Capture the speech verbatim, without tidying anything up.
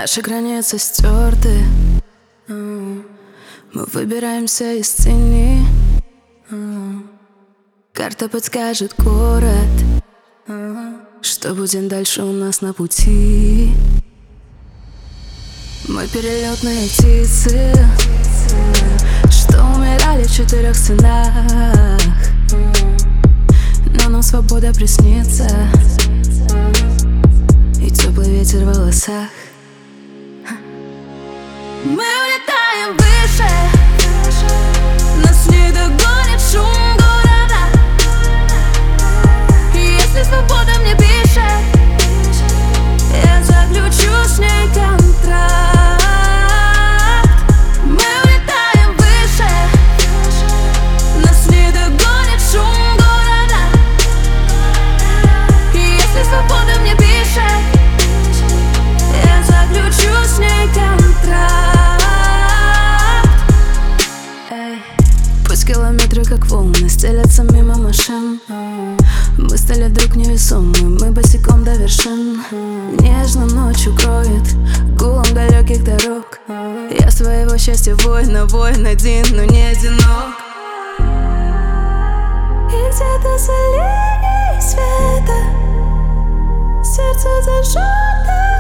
Наши границы стерты, мы выбираемся из тени. Карта подскажет город, что будет дальше у нас на пути. Мы перелетные птицы, что умирали в четырех стенах, но нам свобода приснится и теплый ветер в волосах. Мы улетаем выше, нас не догонит шум города. И если свобода мне пишет, я заключу с ней контракт. Мы улетаем выше, нас не догонит шум города. И если свобода мне пишет, я заключу с ней контракт. Пусть километры как волны стелятся мимо машин, мы стали вдруг невесомы, мы босиком до вершин. Нежно ночь укроет гулом далеких дорог. Я своего счастья воин, а воин один, но не одинок. И где-то за линией света сердце зажжёт.